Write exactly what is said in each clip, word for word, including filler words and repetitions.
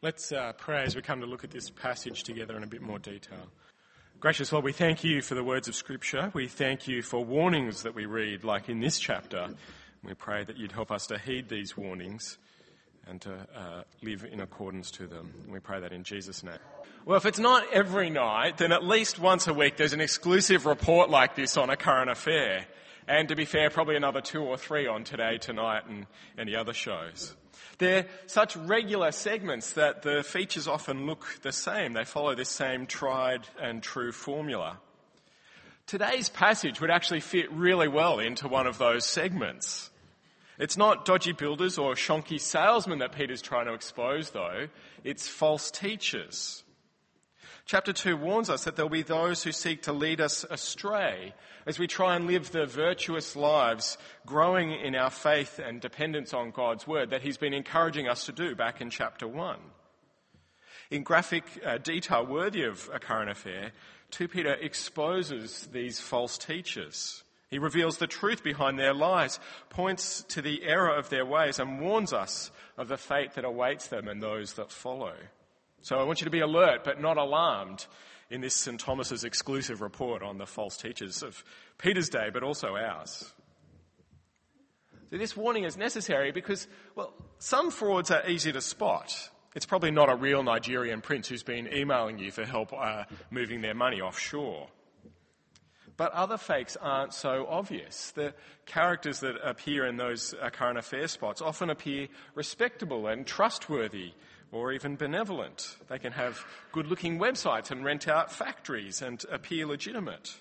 Let's uh, pray as we come to look at this passage together in a bit more detail. Gracious Lord, we thank you for the words of Scripture. We thank you for warnings that we read, like in this chapter. We pray that you'd help us to heed these warnings and to uh, live in accordance to them. We pray that in Jesus' name. Well, if it's not every night, then at least once a week there's an exclusive report like this on a current affair. And to be fair, probably another two or three on Today, Tonight and any other shows. They're such regular segments that the features often look the same. They follow this same tried and true formula. Today's passage would actually fit really well into one of those segments. It's not dodgy builders or shonky salesmen that Peter's trying to expose, though. It's false teachers. Chapter two warns us that there'll be those who seek to lead us astray as we try and live the virtuous lives, growing in our faith and dependence on God's word that he's been encouraging us to do back in chapter one. In graphic uh, detail worthy of a current affair, two Peter exposes these false teachers. He reveals the truth behind their lies, points to the error of their ways, and warns us of the fate that awaits them and those that follow. So I want you to be alert but not alarmed in this Saint Thomas's exclusive report on the false teachers of Peter's day, but also ours. So this warning is necessary because, well, some frauds are easy to spot. It's probably not a real Nigerian prince who's been emailing you for help uh, moving their money offshore. But other fakes aren't so obvious. The characters that appear in those uh, current affair spots often appear respectable and trustworthy, or even benevolent. They can have good-looking websites and rent out factories and appear legitimate.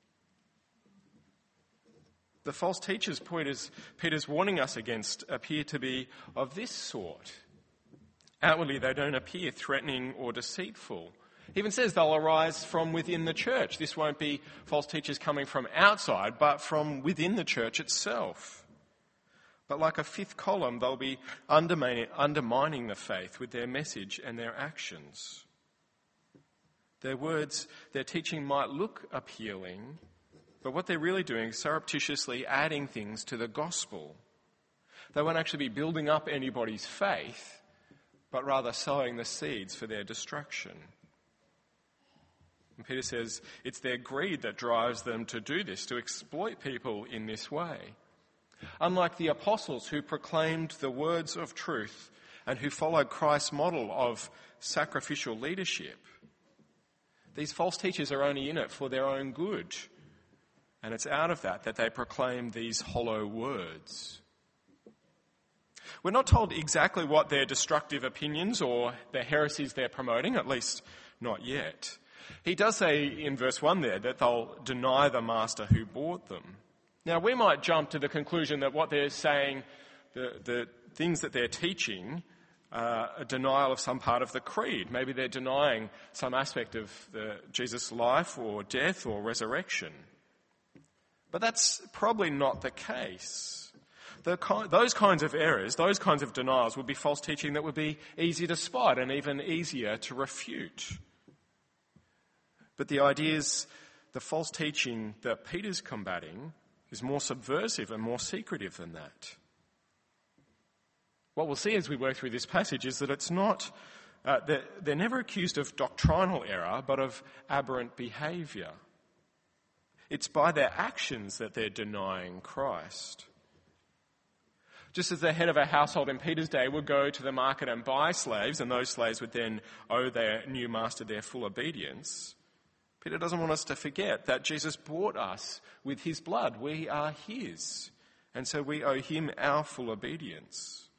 The false teachers Peter's, Peter's warning us against appear to be of this sort. Outwardly, they don't appear threatening or deceitful. He even says they'll arise from within the church. This won't be false teachers coming from outside, but from within the church itself. But like a fifth column, they'll be undermining, undermining the faith with their message and their actions. Their words, their teaching might look appealing, but what they're really doing is surreptitiously adding things to the gospel. They won't actually be building up anybody's faith, but rather sowing the seeds for their destruction. And Peter says it's their greed that drives them to do this, to exploit people in this way. Unlike the apostles who proclaimed the words of truth and who followed Christ's model of sacrificial leadership, these false teachers are only in it for their own good. And it's out of that that they proclaim these hollow words. We're not told exactly what their destructive opinions or the heresies they're promoting, at least not yet. He does say in verse one there that they'll deny the master who bought them. Now, we might jump to the conclusion that what they're saying, the, the things that they're teaching, uh, a denial of some part of the creed. Maybe they're denying some aspect of the, Jesus' life or death or resurrection. But that's probably not the case. The, those kinds of errors, those kinds of denials would be false teaching that would be easy to spot and even easier to refute. But the ideas, the false teaching that Peter's combating is more subversive and more secretive than that. What we'll see as we work through this passage is that it's not, uh, they're, they're never accused of doctrinal error, but of aberrant behaviour. It's by their actions that they're denying Christ. Just as the head of a household in Peter's day would go to the market and buy slaves, and those slaves would then owe their new master their full obedience, Peter doesn't want us to forget that Jesus bought us with his blood. We are his, and so we owe him our full obedience.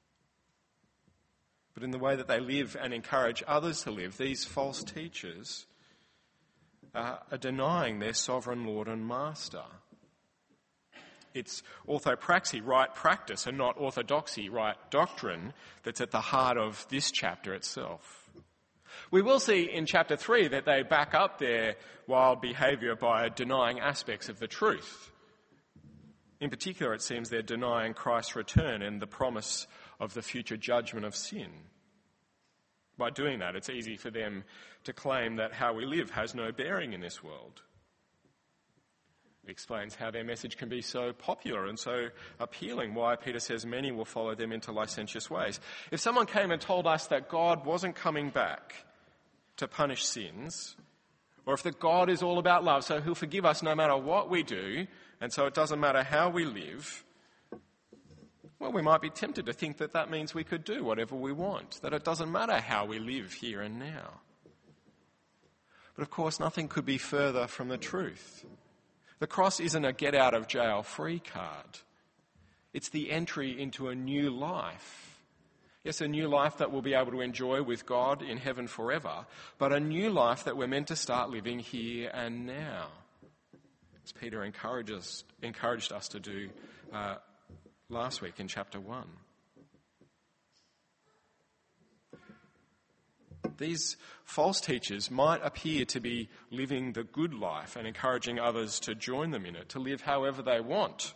But in the way that they live and encourage others to live, these false teachers are denying their sovereign Lord and Master. It's orthopraxy, right practice, and not orthodoxy, right doctrine, that's at the heart of this chapter itself. We will see in chapter three that they back up their wild behaviour by denying aspects of the truth. In particular, it seems they're denying Christ's return and the promise of the future judgment of sin. By doing that, it's easy for them to claim that how we live has no bearing in this world. It explains how their message can be so popular and so appealing, why Peter says many will follow them into licentious ways. If someone came and told us that God wasn't coming back to punish sins, or if that God is all about love, so he'll forgive us no matter what we do, and so it doesn't matter how we live, well, we might be tempted to think that that means we could do whatever we want, that it doesn't matter how we live here and now. But of course, nothing could be further from the truth. The cross isn't a get-out-of-jail-free card. It's the entry into a new life. Yes, a new life that we'll be able to enjoy with God in heaven forever, but a new life that we're meant to start living here and now, as Peter encourages, encouraged us to do uh, last week in chapter one. These false teachers might appear to be living the good life and encouraging others to join them in it, to live however they want,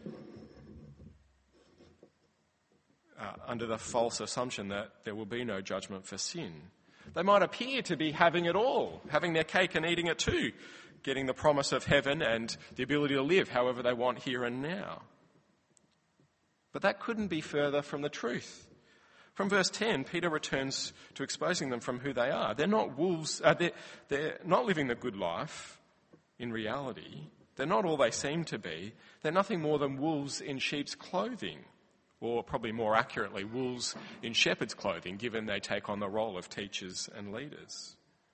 uh, under the false assumption that there will be no judgment for sin. They might appear to be having it all, having their cake and eating it too, getting the promise of heaven and the ability to live however they want here and now. But that couldn't be further from the truth. From verse ten, Peter returns to exposing them from who they are. They're not wolves, uh, they're, they're not living the good life in reality. They're not all they seem to be. They're nothing more than wolves in sheep's clothing, or probably more accurately, wolves in shepherd's clothing, given they take on the role of teachers and leaders.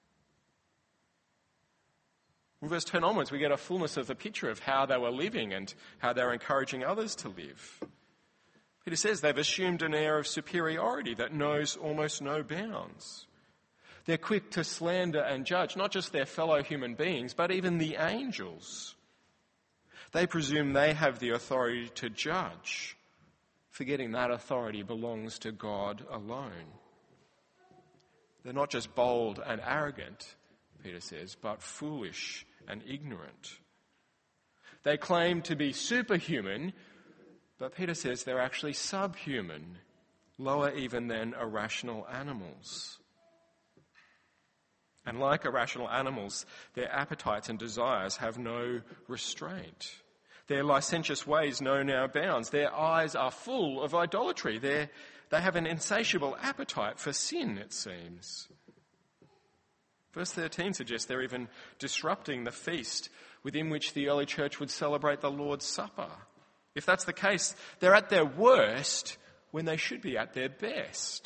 From verse ten onwards, we get a fullness of the picture of how they were living and how they were encouraging others to live. Peter says they've assumed an air of superiority that knows almost no bounds. They're quick to slander and judge not just their fellow human beings, but even the angels. They presume they have the authority to judge, forgetting that authority belongs to God alone. They're not just bold and arrogant, Peter says, but foolish and ignorant. They claim to be superhuman, but Peter says they're actually subhuman, lower even than irrational animals. And like irrational animals, their appetites and desires have no restraint. Their licentious ways know no bounds. Their eyes are full of idolatry. They're, they have an insatiable appetite for sin, it seems. Verse thirteen suggests they're even disrupting the feast within which the early church would celebrate the Lord's Supper. If that's the case, they're at their worst when they should be at their best.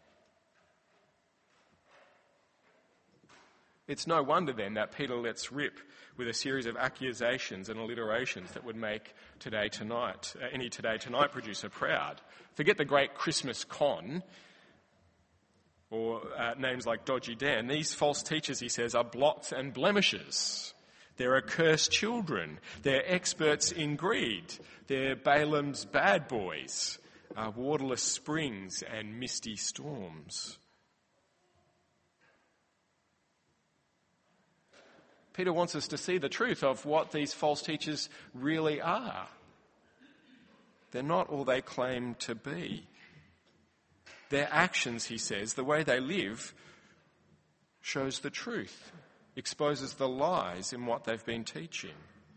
It's no wonder then that Peter lets rip with a series of accusations and alliterations that would make Today Tonight, uh, any Today Tonight producer proud. Forget the great Christmas con or uh, names like Dodgy Dan. These false teachers, he says, are blots and blemishes. They're accursed children. They're experts in greed. They're Balaam's bad boys, uh, waterless springs and misty storms. Peter wants us to see the truth of what these false teachers really are. They're not all they claim to be. Their actions, he says, the way they live, shows the truth, exposes the lies in what they've been teaching.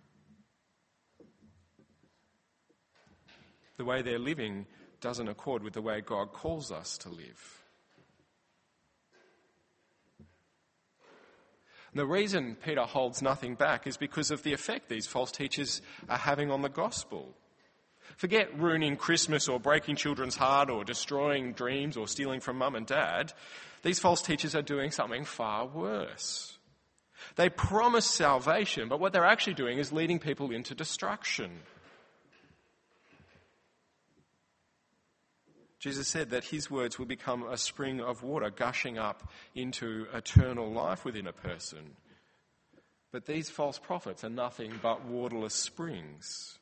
The way they're living doesn't accord with the way God calls us to live. The reason Peter holds nothing back is because of the effect these false teachers are having on the gospel. Forget ruining Christmas or breaking children's heart or destroying dreams or stealing from mum and dad. These false teachers are doing something far worse. They promise salvation, but what they're actually doing is leading people into destruction. Jesus said that his words will become a spring of water gushing up into eternal life within a person. But these false prophets are nothing but waterless springs.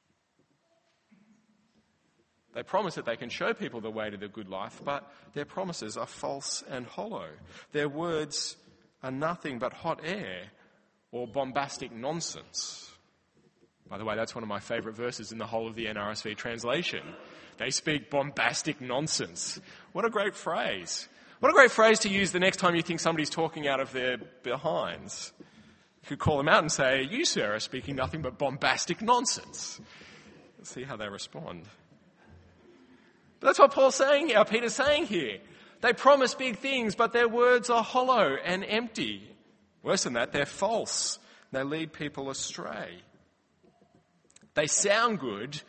They promise that they can show people the way to the good life, but their promises are false and hollow. Their words are nothing but hot air or bombastic nonsense. By the way, that's one of my favourite verses in the whole of the N R S V translation. They speak bombastic nonsense. What a great phrase. What a great phrase to use the next time you think somebody's talking out of their behinds. You could call them out and say, you, sir, are speaking nothing but bombastic nonsense. Let's see how they respond. But that's what Paul's saying, or Peter's saying here. They promise big things, but their words are hollow and empty. Worse than that, they're false. They lead people astray. They sound good,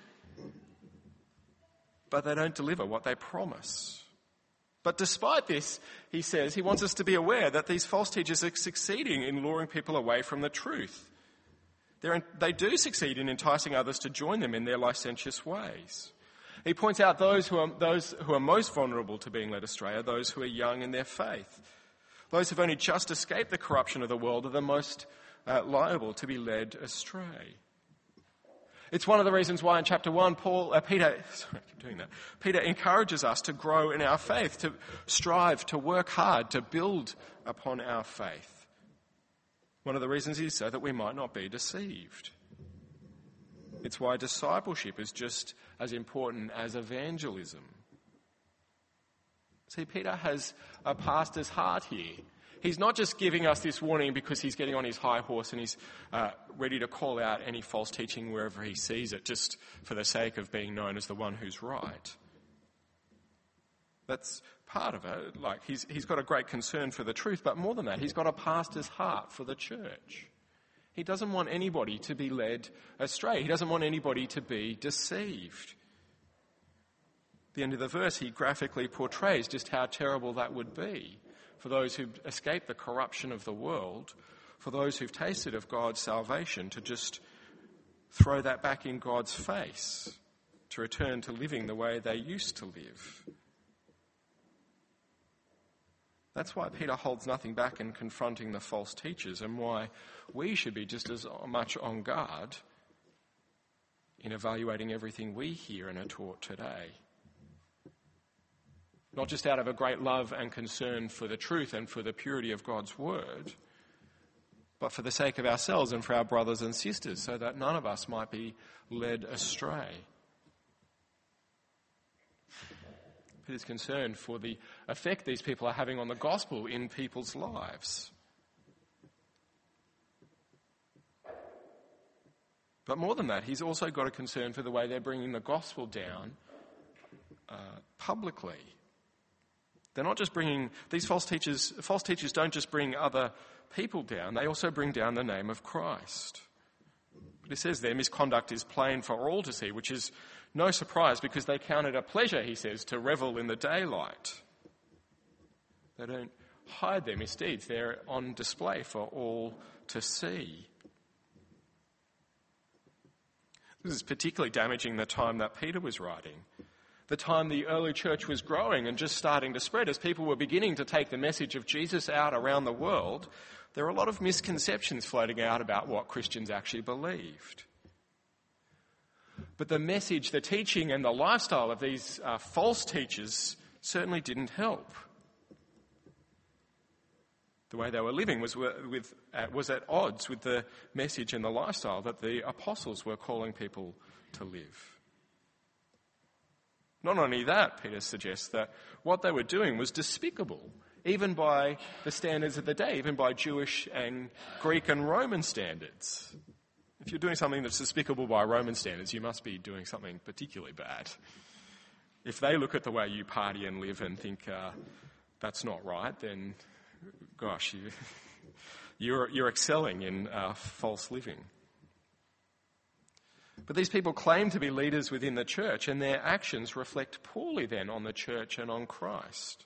but they don't deliver what they promise. But despite this, he says, he wants us to be aware that these false teachers are succeeding in luring people away from the truth. They're, they do succeed in enticing others to join them in their licentious ways. He points out those who are, those who are most vulnerable to being led astray are those who are young in their faith. Those who've only just escaped the corruption of the world are the most uh, liable to be led astray. It's one of the reasons why in chapter one, Paul, uh, Peter, sorry, I keep doing that. Peter encourages us to grow in our faith, to strive, to work hard, to build upon our faith. One of the reasons is so that we might not be deceived. It's why discipleship is just as important as evangelism. See, Peter has a pastor's heart here. He's not just giving us this warning because he's getting on his high horse and he's uh, ready to call out any false teaching wherever he sees it, just for the sake of being known as the one who's right. That's part of it. Like, he's he's got a great concern for the truth, but more than that, he's got a pastor's heart for the church. He doesn't want anybody to be led astray. He doesn't want anybody to be deceived. At the end of the verse, he graphically portrays just how terrible that would be for those who've escaped the corruption of the world, for those who've tasted of God's salvation, to just throw that back in God's face, to return to living the way they used to live. That's why Peter holds nothing back in confronting the false teachers, and why we should be just as much on guard in evaluating everything we hear and are taught today. Not just out of a great love and concern for the truth and for the purity of God's word, but for the sake of ourselves and for our brothers and sisters, so that none of us might be led astray. Peter's concerned for the effect these people are having on the gospel in people's lives. But more than that, he's also got a concern for the way they're bringing the gospel down uh, publicly. They're not just bringing, these false teachers, false teachers don't just bring other people down, they also bring down the name of Christ. But it says their misconduct is plain for all to see, which is no surprise because they count it a pleasure, he says, to revel in the daylight. They don't hide their misdeeds, they're on display for all to see. This is particularly damaging the time that Peter was writing. The time the early church was growing and just starting to spread, as people were beginning to take the message of Jesus out around the world, there were a lot of misconceptions floating out about what Christians actually believed. But the message, the teaching and the lifestyle of these uh, false teachers certainly didn't help. The way they were living was, with, uh, was at odds with the message and the lifestyle that the apostles were calling people to live. Not only that, Peter suggests that what they were doing was despicable, even by the standards of the day, even by Jewish and Greek and Roman standards. If you're doing something that's despicable by Roman standards, you must be doing something particularly bad. If they look at the way you party and live and think uh, that's not right, then, gosh, you, you're, you're excelling in uh, false living. But these people claim to be leaders within the church, and their actions reflect poorly then on the church and on Christ.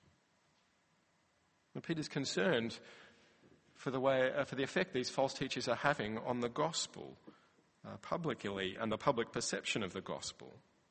And Peter's concerned for the way, uh, for the effect these false teachers are having on the gospel uh, publicly and the public perception of the gospel.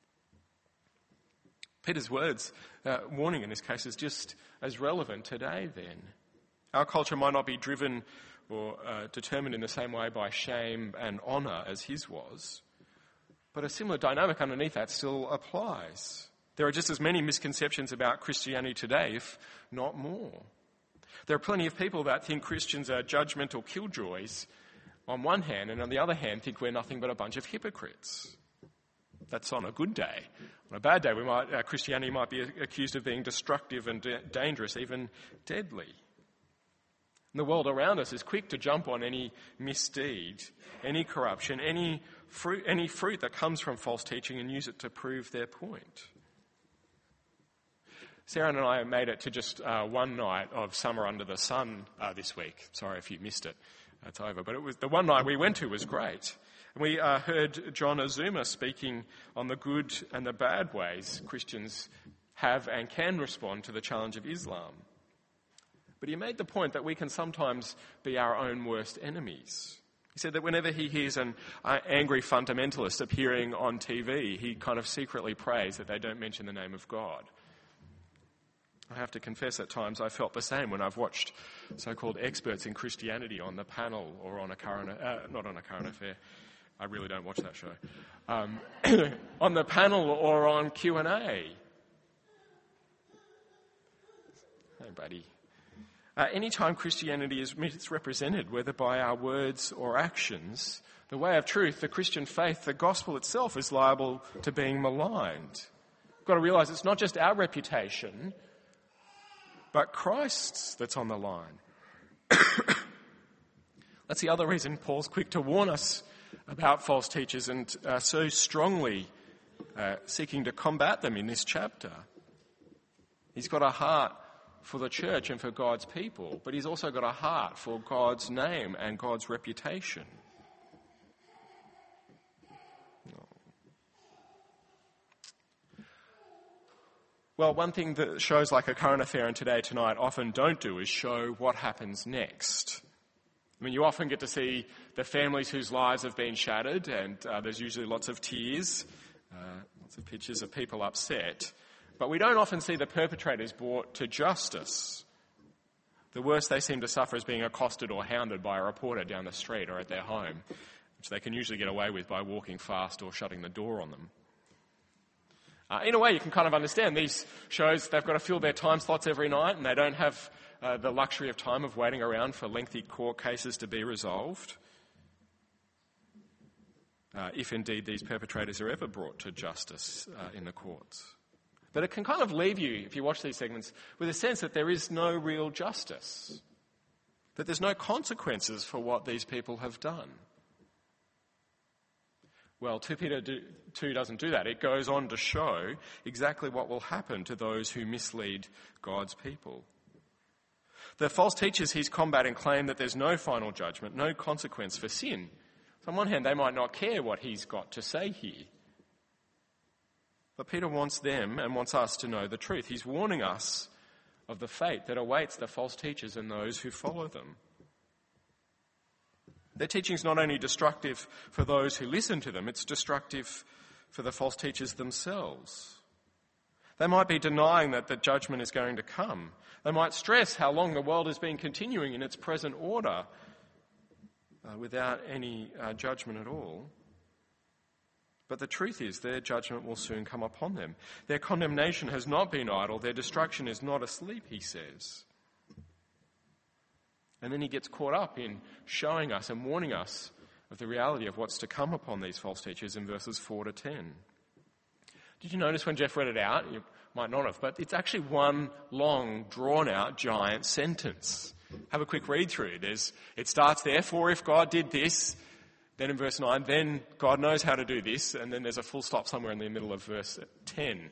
Peter's words, uh, warning in this case, is just as relevant today then. Our culture might not be driven or uh, determined in the same way by shame and honour as his was, but a similar dynamic underneath that still applies. There are just as many misconceptions about Christianity today, if not more. There are plenty of people that think Christians are judgmental killjoys on one hand, and on the other hand think we're nothing but a bunch of hypocrites. That's on a good day. On a bad day, we might, uh, Christianity might be accused of being destructive and da- dangerous, even deadly. And the world around us is quick to jump on any misdeed, any corruption, any fruit, any fruit that comes from false teaching and use it to prove their point. Sarah and I made it to just uh, one night of Summer Under the Sun uh, this week. Sorry if you missed it. It's over. But it was the one night we went to was great. And we uh, heard John Azuma speaking on the good and the bad ways Christians have and can respond to the challenge of Islam. But he made the point that we can sometimes be our own worst enemies. He said that whenever he hears an uh, angry fundamentalist appearing on T V, he kind of secretly prays that they don't mention the name of God. I have to confess at times I felt the same when I've watched so-called experts in Christianity on the panel or on a current, uh, not on a current affair. I really don't watch that show. Um, on the panel or on Q and A. Hey, buddy. Uh, anytime Christianity is misrepresented, whether by our words or actions, the way of truth, the Christian faith, the gospel itself is liable to being maligned. We've got to realise it's not just our reputation, but Christ's that's on the line. That's the other reason Paul's quick to warn us about false teachers and uh, so strongly uh, seeking to combat them in this chapter. He's got a heart for the church and for God's people, but he's also got a heart for God's name and God's reputation. Well, one thing that shows like a current affair and Today Tonight often don't do is show what happens next. I mean, you often get to see the families whose lives have been shattered, and uh, there's usually lots of tears, uh, lots of pictures of people upset. But we don't often see the perpetrators brought to justice. The worst they seem to suffer is being accosted or hounded by a reporter down the street or at their home, which they can usually get away with by walking fast or shutting the door on them. Uh, in a way, you can kind of understand these shows, they've got to fill their time slots every night and they don't have uh, the luxury of time of waiting around for lengthy court cases to be resolved. Uh, if indeed these perpetrators are ever brought to justice uh, in the courts. But it can kind of leave you, if you watch these segments, with a sense that there is no real justice, that there's no consequences for what these people have done. Well, Second Peter two doesn't do that. It goes on to show exactly what will happen to those who mislead God's people. The false teachers he's combating claim that there's no final judgment, no consequence for sin. So on one hand, they might not care what he's got to say here. But Peter wants them and wants us to know the truth. He's warning us of the fate that awaits the false teachers and those who follow them. Their teaching is not only destructive for those who listen to them, it's destructive for the false teachers themselves. They might be denying that the judgment is going to come. They might stress how long the world has been continuing in its present order uh, without any uh, judgment at all. But the truth is their judgment will soon come upon them. Their condemnation has not been idle. Their destruction is not asleep, he says. And then he gets caught up in showing us and warning us of the reality of what's to come upon these false teachers in verses four to ten. Did you notice when Jeff read it out? You might not have, but it's actually one long, drawn-out, giant sentence. Have a quick read through. There's, it starts, therefore, if God did this, then in verse nine, then God knows how to do this, and then there's a full stop somewhere in the middle of verse ten.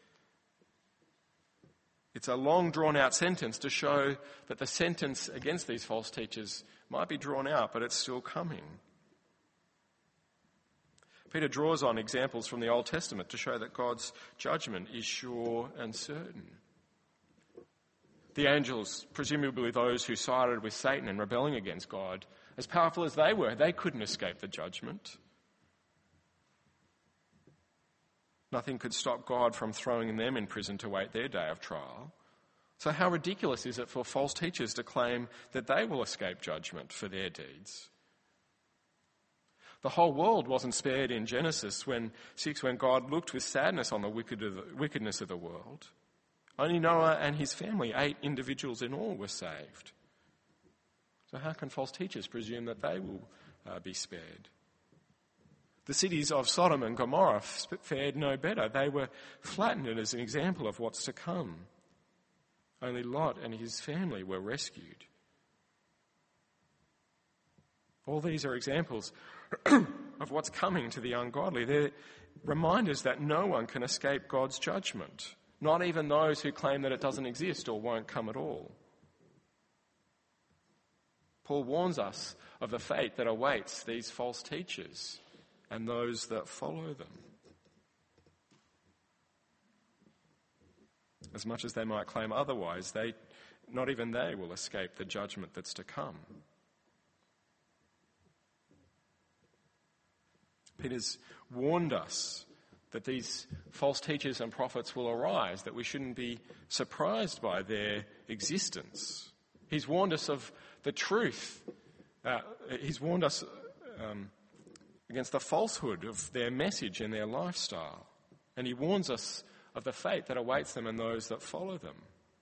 It's a long, drawn-out sentence to show that the sentence against these false teachers might be drawn out, but it's still coming. Peter draws on examples from the Old Testament to show that God's judgment is sure and certain. The angels, presumably those who sided with Satan and rebelling against God, as powerful as they were, they couldn't escape the judgment. Nothing could stop God from throwing them in prison to wait their day of trial. So how ridiculous is it for false teachers to claim that they will escape judgment for their deeds? The whole world wasn't spared in Genesis when six, when God looked with sadness on the wickedness of the world. Only Noah and his family, eight individuals in all, were saved. So how can false teachers presume that they will uh, be spared? The cities of Sodom and Gomorrah fared no better. They were flattened as an example of what's to come. Only Lot and his family were rescued. All these are examples of what's coming to the ungodly. They're reminders that no one can escape God's judgment, not even those who claim that it doesn't exist or won't come at all. Paul warns us of the fate that awaits these false teachers and those that follow them. As much as they might claim otherwise, they, not even they will escape the judgment that's to come. Peter's warned us that these false teachers and prophets will arise, that we shouldn't be surprised by their existence. He's warned us of the truth. Uh, he's warned us um, against the falsehood of their message and their lifestyle. And he warns us of the fate that awaits them and those that follow them.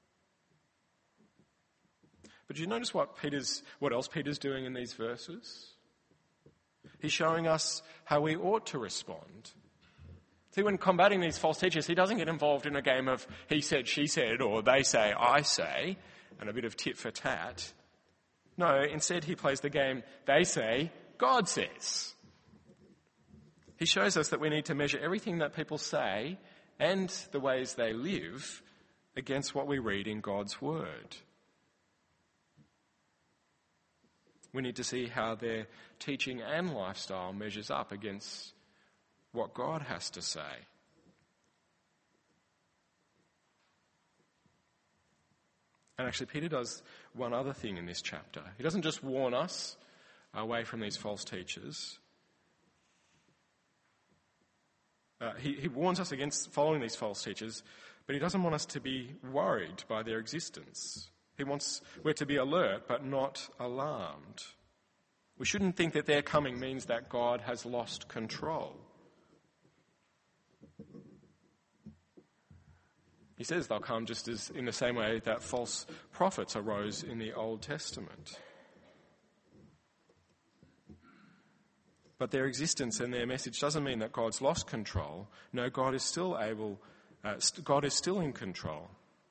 But do you notice what Peter's, what else Peter's doing in these verses? He's showing us how we ought to respond. See, when combating these false teachers, he doesn't get involved in a game of he said, she said, or they say, I say, and a bit of tit for tat. No, instead he plays the game, they say, God says. He shows us that we need to measure everything that people say and the ways they live against what we read in God's word. We need to see how their teaching and lifestyle measures up against what God has to say. And actually, Peter does one other thing in this chapter. He doesn't just warn us away from these false teachers. Uh, he, he warns us against following these false teachers, but he doesn't want us to be worried by their existence. He wants we're to be alert, but not alarmed. We shouldn't think that their coming means that God has lost control. He says they'll come just as in the same way that false prophets arose in the Old Testament. But their existence and their message doesn't mean that God's lost control. No, God is still able, uh, st- God is still in control.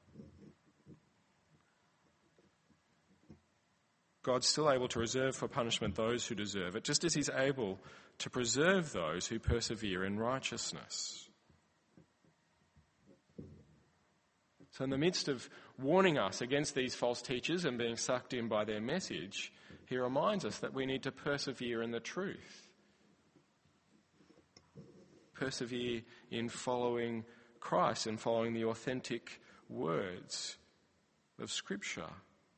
God's still able to reserve for punishment those who deserve it, just as he's able to preserve those who persevere in righteousness. So in the midst of warning us against these false teachers and being sucked in by their message, he reminds us that we need to persevere in the truth. Persevere in following Christ and following the authentic words of Scripture.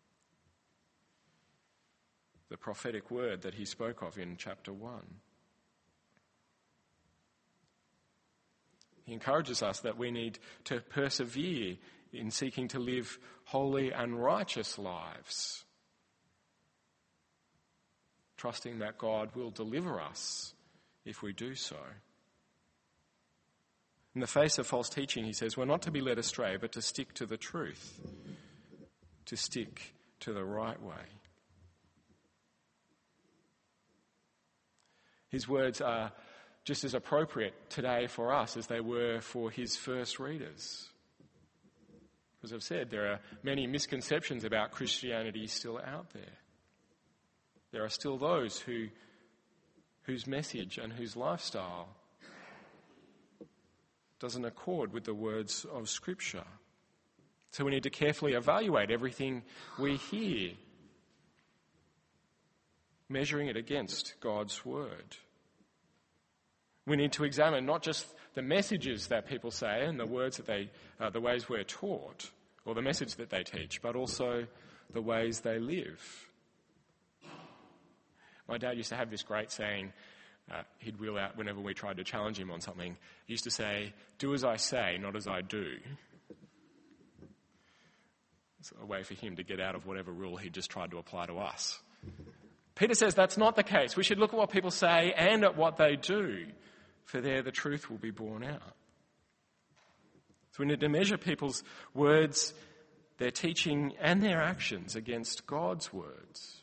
The prophetic word that he spoke of in chapter one. He encourages us that we need to persevere in seeking to live holy and righteous lives, trusting that God will deliver us if we do so. In the face of false teaching, he says, we're not to be led astray, but to stick to the truth, to stick to the right way. His words are just as appropriate today for us as they were for his first readers. As I've said, there are many misconceptions about Christianity still out there. There are still those who, whose message and whose lifestyle doesn't accord with the words of Scripture. So we need to carefully evaluate everything we hear, measuring it against God's word. We need to examine not just the messages that people say and the words that they, uh, the ways we're taught, or the message that they teach, but also the ways they live. My dad used to have this great saying, uh, he'd wheel out whenever we tried to challenge him on something. He used to say, do as I say, not as I do. It's a way for him to get out of whatever rule he just tried to apply to us. Peter says that's not the case. We should look at what people say and at what they do, for there the truth will be borne out. So we need to measure people's words, their teaching and their actions against God's words.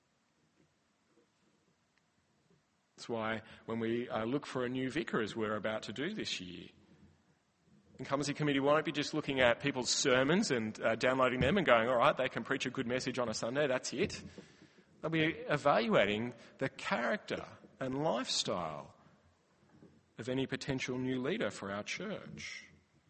That's why when we uh, look for a new vicar, as we're about to do this year, Incumbency Committee won't be just looking at people's sermons and uh, downloading them and going, all right, they can preach a good message on a Sunday, that's it. They'll be evaluating the character and lifestyle of any potential new leader for our church.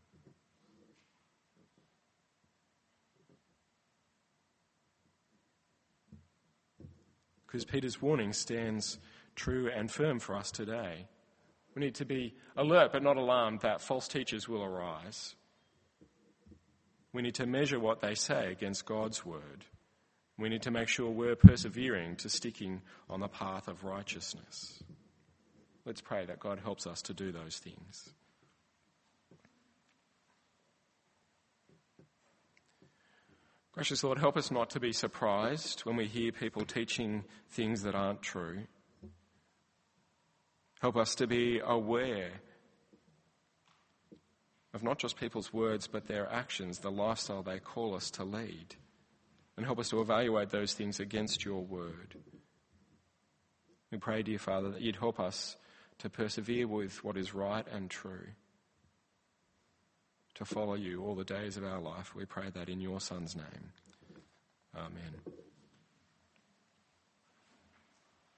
Because Peter's warning stands true and firm for us today. We need to be alert but not alarmed that false teachers will arise. We need to measure what they say against God's word. We need to make sure we're persevering to sticking on the path of righteousness. Let's pray that God helps us to do those things. Gracious Lord, help us not to be surprised when we hear people teaching things that aren't true. Help us to be aware of not just people's words, but their actions, the lifestyle they call us to lead. And help us to evaluate those things against your word. We pray, dear Father, that you'd help us to persevere with what is right and true, to follow you all the days of our life. We pray that in your Son's name. Amen.